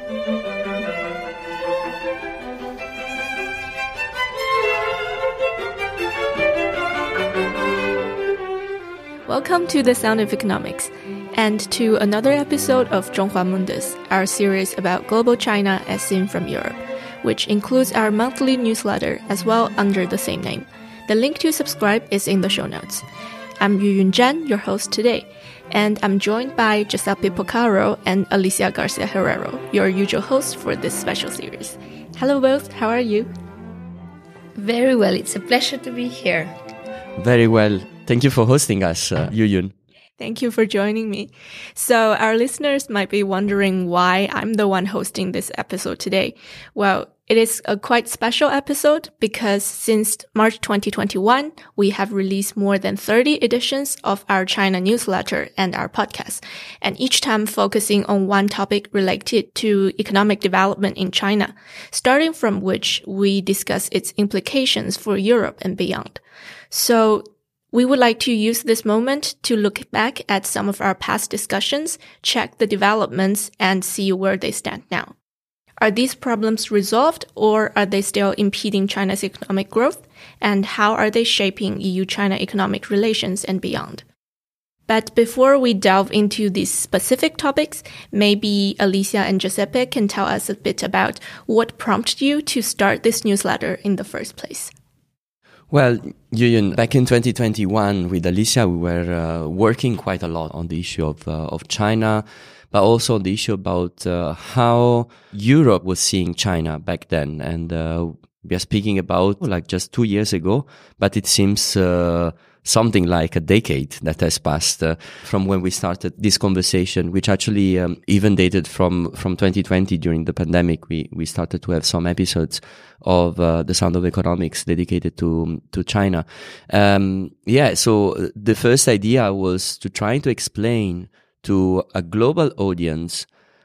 Welcome to The Sound of Economics, and to another episode of Zhonghua Mundus, our series about global China as seen from Europe, which includes our monthly newsletter as well under the same name. The link to subscribe is in the show notes. I'm Yuyun Zhan, your host today, and I'm joined by Giuseppe Porcaro and Alicia Garcia Herrero, your usual hosts for this special series. Hello both, how are you? Very well, it's a pleasure to be here. Very well. Thank you for hosting us, Yuyun. Thank you for joining me. So our listeners might be wondering why I'm the one hosting this episode today. Well, it is a quite special episode because since March 2021, we have released more than 30 editions of our China newsletter and our podcast, and each time focusing on one topic related to economic development in China, starting from which we discuss its implications for Europe and beyond. So we would like to use this moment to look back at some of our past discussions, check the developments, and see where they stand now. Are these problems resolved, or are they still impeding China's economic growth? And how are they shaping EU-China economic relations and beyond? But before we delve into these specific topics, maybe Alicia and Giuseppe can tell us a bit about what prompted you to start this newsletter in the first place. Well, Yuyun, back in 2021 with Alicia, we were working quite a lot on the issue of China, but also on the issue about how Europe was seeing China back then. And we are speaking about like just 2 years ago, but it seems something like a decade that has passed from when we started this conversation, which actually even dated from 2020 during the pandemic. We started to have some episodes of The Sound of Economics dedicated to China. So the first idea was to try to explain to a global audience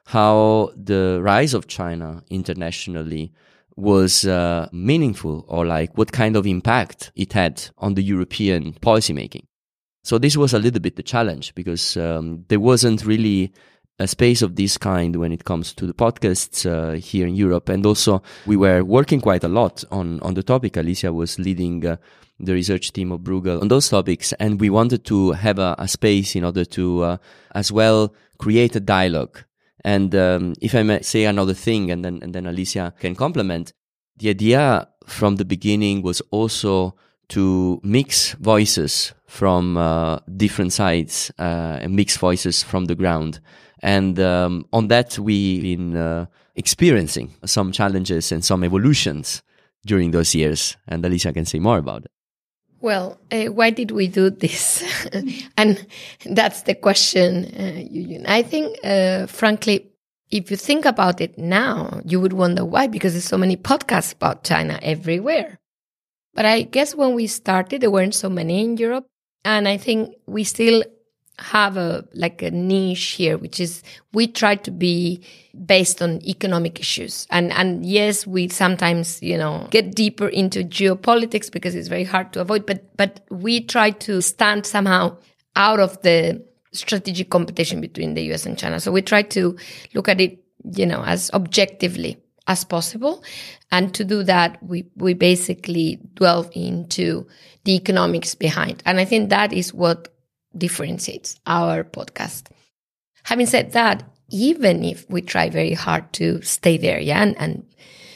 how the rise of China internationally was meaningful, or like what kind of impact it had on the European policymaking. So this was a little bit the challenge, because there wasn't really a space of this kind when it comes to the podcasts here in Europe. And also we were working quite a lot on the topic. Alicia was leading the research team of Bruegel on those topics, and we wanted to have a space in order to as well create a dialogue. And if I may say another thing, and then Alicia can complement, the idea from the beginning was also to mix voices from different sides, and mix voices from the ground. And on that, we've been experiencing some challenges and some evolutions during those years. And Alicia can say more about it. Well, why did we do this? And that's the question, Yuyun. I think, frankly, if you think about it now, you would wonder why, because there's so many podcasts about China everywhere. But I guess when we started, there weren't so many in Europe. And I think we still have a niche here, which is we try to be based on economic issues. And yes, we sometimes, get deeper into geopolitics because it's very hard to avoid, but we try to stand somehow out of the strategic competition between the US and China. So we try to look at it, as objectively as possible. And to do that, we basically delve into the economics behind. And I think that is what differentiates our podcast. Having said that, even if we try very hard to stay there, and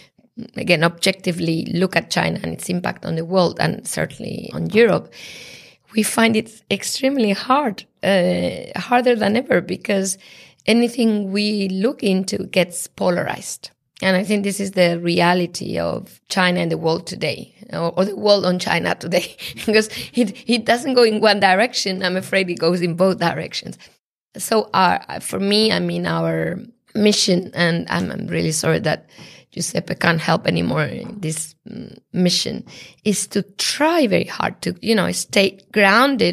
again, objectively look at China and its impact on the world and certainly on Europe, we find it extremely hard, harder than ever, because anything we look into gets polarized. And I think this is the reality of China and the world today, or the world on China today, because it doesn't go in one direction. I'm afraid it goes in both directions. So for me, our mission, and I'm really sorry that Giuseppe can't help anymore in this mission, is to try very hard to, stay grounded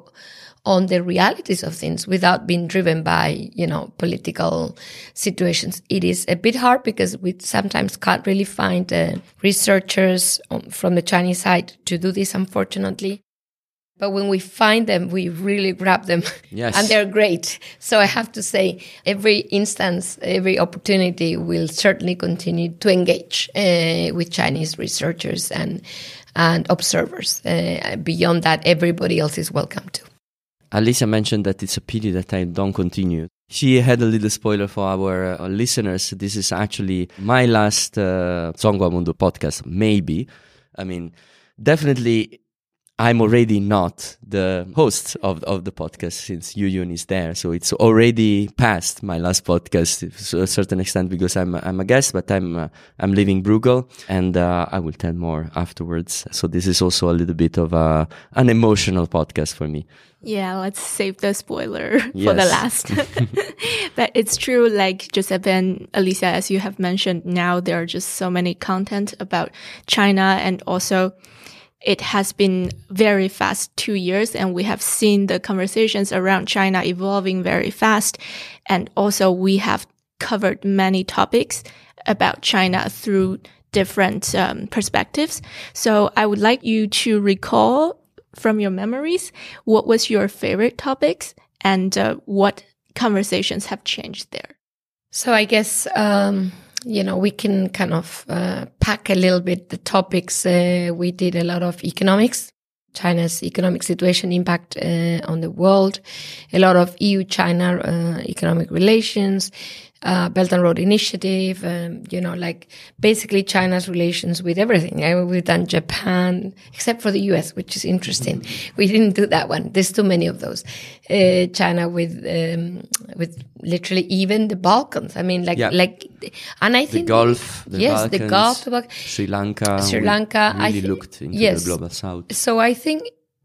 on the realities of things without being driven by, political situations. It is a bit hard because we sometimes can't really find researchers from the Chinese side to do this, unfortunately. But when we find them, we really grab them. Yes. And they're great. So I have to say, every instance, every opportunity will certainly continue to engage with Chinese researchers and observers. Beyond that, everybody else is welcome to. Alicia mentioned that it's a pity that I don't continue. She had a little spoiler for our listeners. This is actually my last Zhonghua Mundo podcast, maybe. I mean, definitely I'm already not the host of the podcast since Yuyun is there. So it's already past my last podcast to a certain extent because I'm a guest, but I'm leaving Bruegel, and I will tell more afterwards. So this is also a little bit of an emotional podcast for me. Yeah, let's save the spoiler for the last. But it's true, like Giuseppe and Alicia, as you have mentioned, now there are just so many content about China, and also it has been very fast 2 years, and we have seen the conversations around China evolving very fast. And also we have covered many topics about China through different perspectives. So I would like you to recall from your memories, what was your favorite topics and what conversations have changed there? So I guess, we can kind of pack a little bit the topics. We did a lot of economics, China's economic situation, impact on the world, a lot of EU-China economic relations, Belt and Road Initiative, basically China's relations with everything. We've done Japan, except for the US, which is interesting. We didn't do that one. There's too many of those. China with literally even the Balkans. I mean, and I think the Gulf, Balkans, the Gulf, Sri Lanka. Really looked into the global south. So I think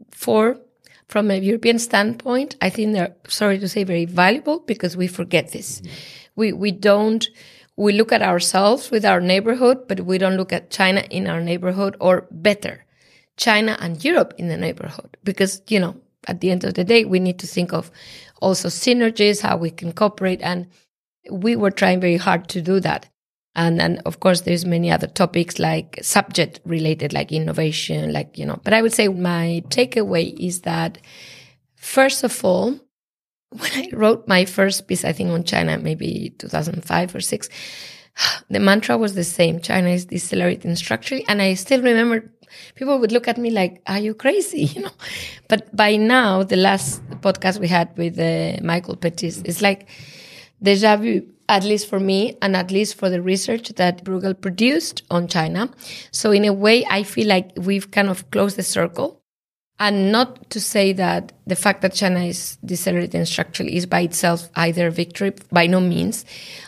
from a European standpoint, I think they're, sorry to say, very valuable because we forget this. We look at ourselves with our neighborhood, but we don't look at China in our neighborhood, or better, China and Europe in the neighborhood. Because, at the end of the day, we need to think of also synergies, how we can cooperate. And we were trying very hard to do that. And of course, there's many other topics like subject related, like innovation, but I would say my takeaway is that, first of all, when I wrote my first piece, I think on China, maybe 2005 or 6, the mantra was the same. China is decelerating structurally. And I still remember people would look at me like, are you crazy? But by now, the last podcast we had with Michael Pettis is like deja vu, at least for me and at least for the research that Bruegel produced on China. So in a way, I feel like we've kind of closed the circle. And not to say that the fact that China is decelerating structurally is by itself either a victory, by no means,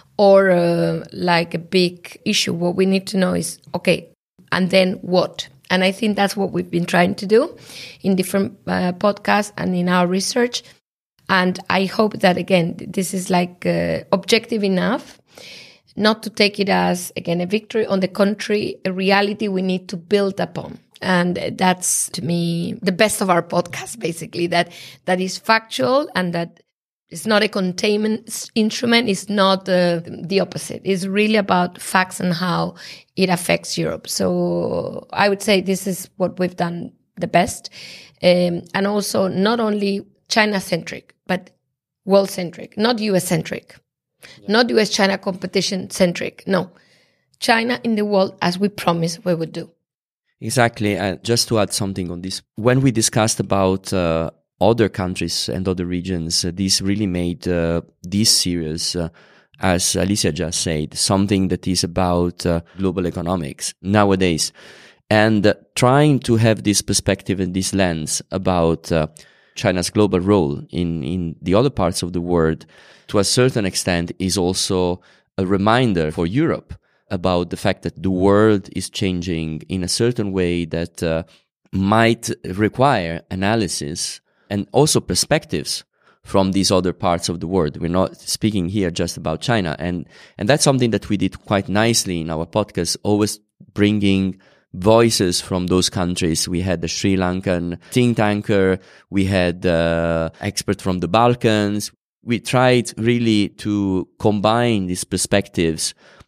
or like a big issue. What we need to know is, okay, and then what? And I think that's what we've been trying to do in different podcasts and in our research. And I hope that, again, this is like objective enough not to take it as, again, a victory. On the contrary, a reality we need to build upon. And that's, to me, the best of our podcast, basically, that is factual and that it's not a containment instrument. It's not the opposite. It's really about facts and how it affects Europe. So I would say this is what we've done the best. And also not only China-centric, but world-centric, not US-centric, not US-China competition-centric. No, China in the world as we promised we would do. Exactly. Just to add something on this, when we discussed about other countries and other regions, this really made this series, as Alicia just said, something that is about global economics nowadays. And trying to have this perspective and this lens about China's global role in the other parts of the world, to a certain extent, is also a reminder for Europe about the fact that the world is changing in a certain way that might require analysis and also perspectives from these other parts of the world. We're not speaking here just about China. And that's something that we did quite nicely in our podcast, always bringing voices from those countries. We had the Sri Lankan think tanker. We had expert from the Balkans. We tried really to combine these perspectives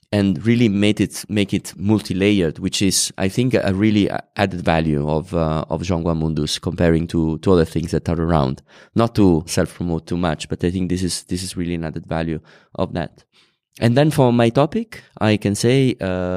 and really make it multi-layered, which is, I think, a really added value of Zhonghua Mundus comparing to other things that are around. Not to self-promote too much, but I think this is really an added value of that. And then for my topic, I can say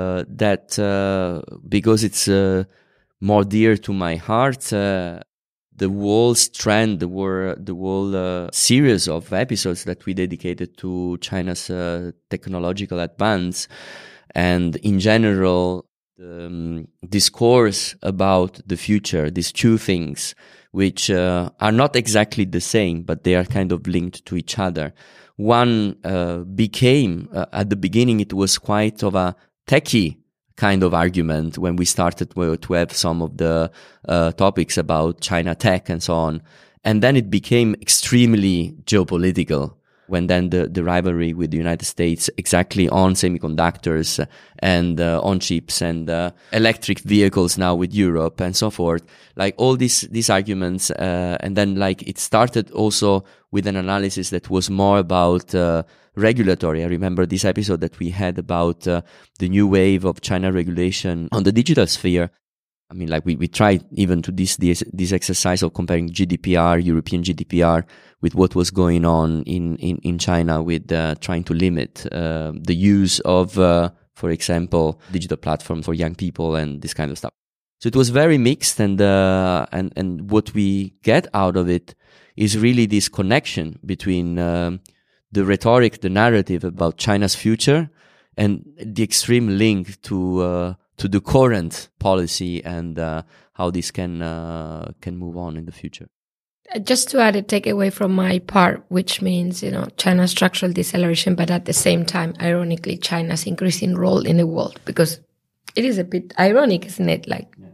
that because it's more dear to my heart, the whole strand, the whole series of episodes that we dedicated to China's technological advance, and in general, the discourse about the future, these two things, which are not exactly the same, but they are kind of linked to each other. One became, at the beginning, it was quite of a techie kind of argument when we started to have some of the topics about China tech and so on. And then it became extremely geopolitical when then the rivalry with the United States exactly on semiconductors and on chips and electric vehicles now with Europe and so forth, like all these arguments. And then like it started also with an analysis that was more about regulatory. I remember this episode that we had about the new wave of China regulation on the digital sphere. I mean, like we tried even to this exercise of comparing GDPR, European GDPR, with what was going on in China with trying to limit the use of, for example, digital platforms for young people and this kind of stuff. So it was very mixed, and what we get out of it is really this connection between the rhetoric, the narrative about China's future, and the extreme link to the current policy and how this can move on in the future. Just to add a takeaway from my part, which means, China's structural deceleration, but at the same time, ironically, China's increasing role in the world, because it is a bit ironic, isn't it?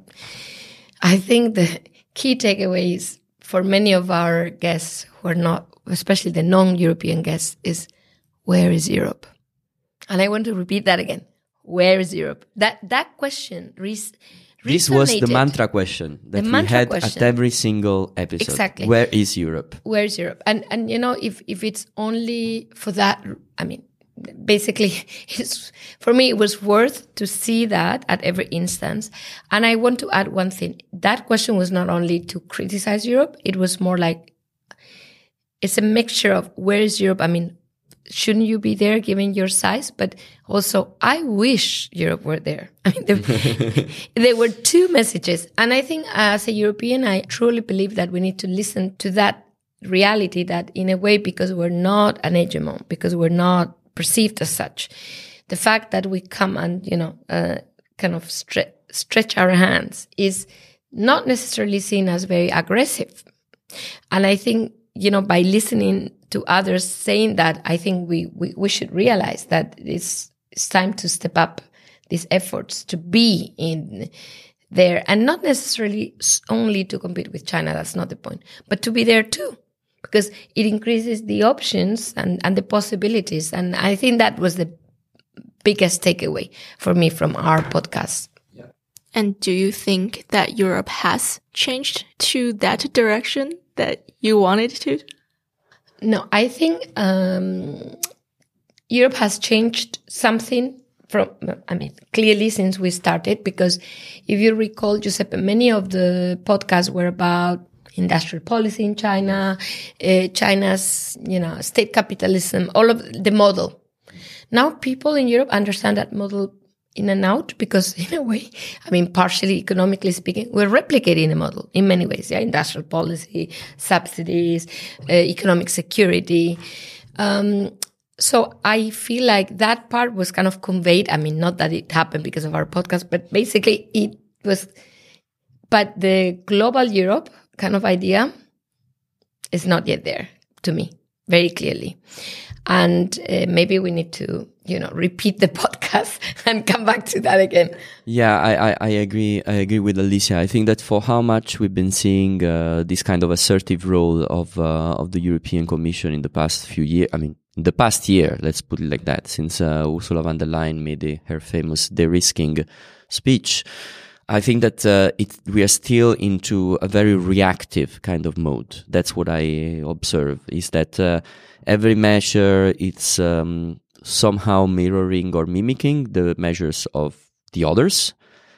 I think the key takeaway is for many of our guests who are not, especially the non-European guests, is where is Europe? And I want to repeat that again. Where is Europe? That question This was the mantra question that we had at every single episode. Exactly. Where is Europe? Where is Europe? And if it's only for that, I mean, basically, for me, it was worth to see that at every instance. And I want to add one thing. That question was not only to criticize Europe, it was more like, it's a mixture of where is Europe? I mean, shouldn't you be there given your size? But also, I wish Europe were there. I mean, there were two messages. And I think as a European, I truly believe that we need to listen to that reality that in a way, because we're not an hegemon, because we're not perceived as such, the fact that we come and, kind of stretch our hands is not necessarily seen as very aggressive. And I think, by listening to others saying that, I think we should realize that it's time to step up these efforts to be in there, and not necessarily only to compete with China. That's not the point, but to be there too, because it increases the options and the possibilities. And I think that was the biggest takeaway for me from our podcast. Yeah. And do you think that Europe has changed to that direction that you wanted to? No, I think Europe has changed something clearly since we started, because if you recall, Giuseppe, many of the podcasts were about industrial policy in China, China's, state capitalism, all of the model. Now people in Europe understand that model in and out, because in a way, partially economically speaking, we're replicating a model in many ways. Yeah, industrial policy, subsidies, economic security. So I feel like that part was kind of conveyed. Not that it happened because of our podcast, but basically it was. But the global Europe kind of idea is not yet there to me, very clearly. And maybe we need to, repeat the podcast and come back to that again. Yeah, I agree. I agree with Alicia. I think that for how much we've been seeing this kind of assertive role of the European Commission in the past few years. The past year, let's put it like that, since Ursula von der Leyen made her famous de-risking speech. I think that we are still into a very reactive kind of mode. That's what I observe, is that every measure, it's somehow mirroring or mimicking the measures of the others,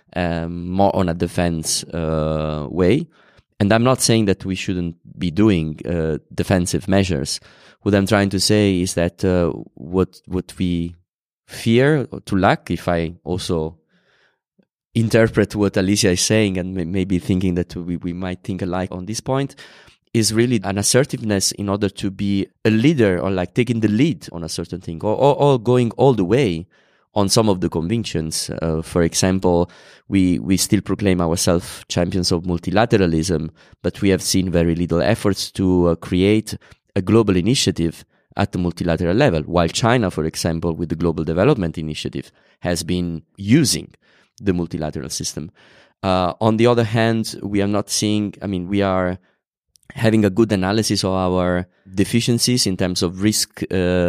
more on a defense way. And I'm not saying that we shouldn't be doing defensive measures. What I'm trying to say is that what we fear to lack, if I also interpret what Alicia is saying and maybe thinking that we might think alike on this point, is really an assertiveness in order to be a leader or like taking the lead on a certain thing or going all the way on some of the convictions. For example, we still proclaim ourselves champions of multilateralism, but we have seen very little efforts to create a global initiative at the multilateral level, while China, for example, with the Global Development Initiative, has been using the multilateral system. On the other hand, we are not seeing, we are having a good analysis of our deficiencies in terms of risk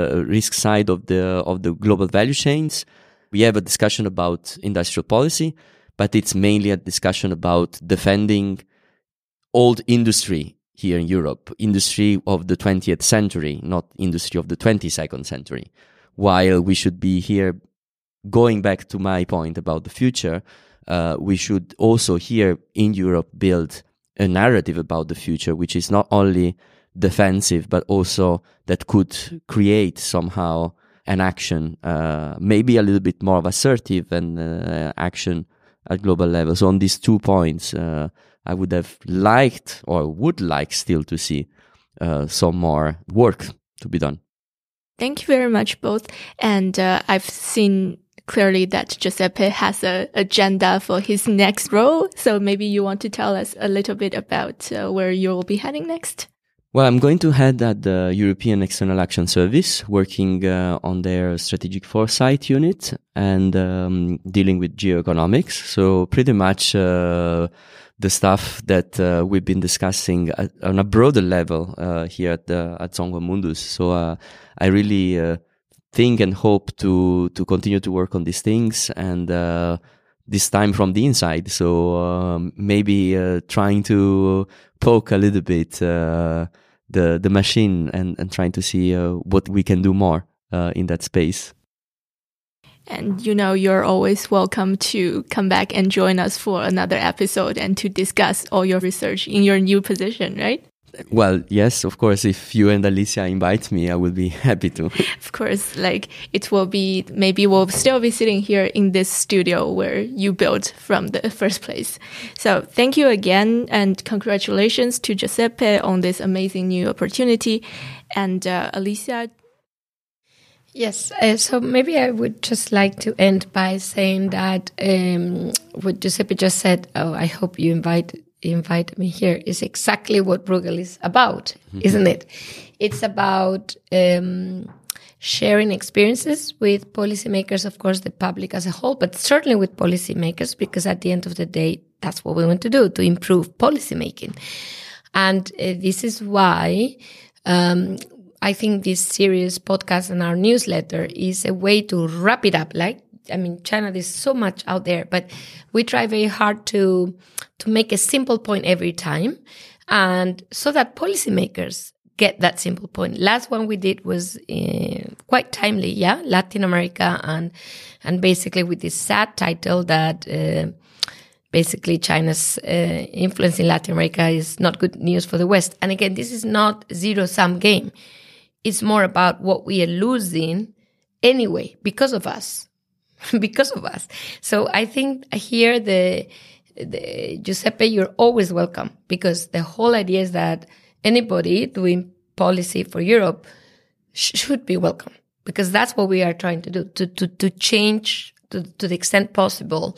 side of the global value chains. We have a discussion about industrial policy, but it's mainly a discussion about defending old industry here in Europe, industry of the 20th century, not industry of the 22nd century. While we should be here, going back to my point about the future, we should also here in Europe build a narrative about the future, which is not only defensive, but also that could create somehow an action, maybe a little bit more of assertive and action at global level. So on these 2 points, I would have liked or would like still to see some more work to be done. Thank you very much, both. And I've seen clearly that Giuseppe has an agenda for his next role. So maybe you want to tell us a little bit about where you'll be heading next. Well, I'm going to head at the European External Action Service, working on their strategic foresight unit and dealing with geoeconomics. So pretty much the stuff that we've been discussing on a broader level here at Zonghua Mundus. So I really think and hope to continue to work on these things, and this time from the inside. So maybe trying to poke a little bit the machine and trying to see what we can do more in that space. And you're always welcome to come back and join us for another episode and to discuss all your research in your new position, right? Well, yes, of course. If you and Alicia invite me, I will be happy to. Of course, it will be, maybe we'll still be sitting here in this studio where you built from the first place. So thank you again, and congratulations to Giuseppe on this amazing new opportunity. And Alicia? Yes, so maybe I would just like to end by saying that what Giuseppe just said, I hope you invite me here, is exactly what Bruegel is about, isn't it? It's about sharing experiences with policymakers, of course, the public as a whole, but certainly with policymakers, because at the end of the day, that's what we want to do, to improve policymaking. And this is why I think this series, podcast, and our newsletter is a way to wrap it up. China, there's so much out there, but we try very hard to make a simple point every time, and so that policymakers get that simple point. Last one we did was quite timely, Latin America, and basically with this sad title that basically China's influence in Latin America is not good news for the West. And again, this is not a zero-sum game. It's more about what we are losing anyway because of us. Because of us. So I think here the Giuseppe, you're always welcome, because the whole idea is that anybody doing policy for Europe should be welcome, because that's what we are trying to do, to change to the extent possible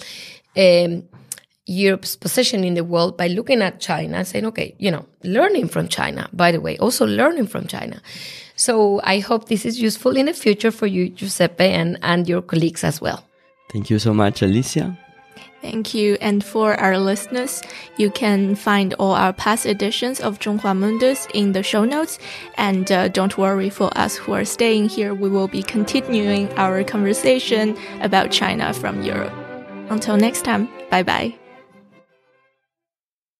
Europe's position in the world by looking at China and saying, okay, learning from China, by the way, also learning from China. So I hope this is useful in the future for you, Giuseppe, and your colleagues as well. Thank you so much, Alicia. Thank you. And for our listeners, you can find all our past editions of Zonghua Mundus in the show notes. And don't worry, for us who are staying here, we will be continuing our conversation about China from Europe. Until next time, bye-bye.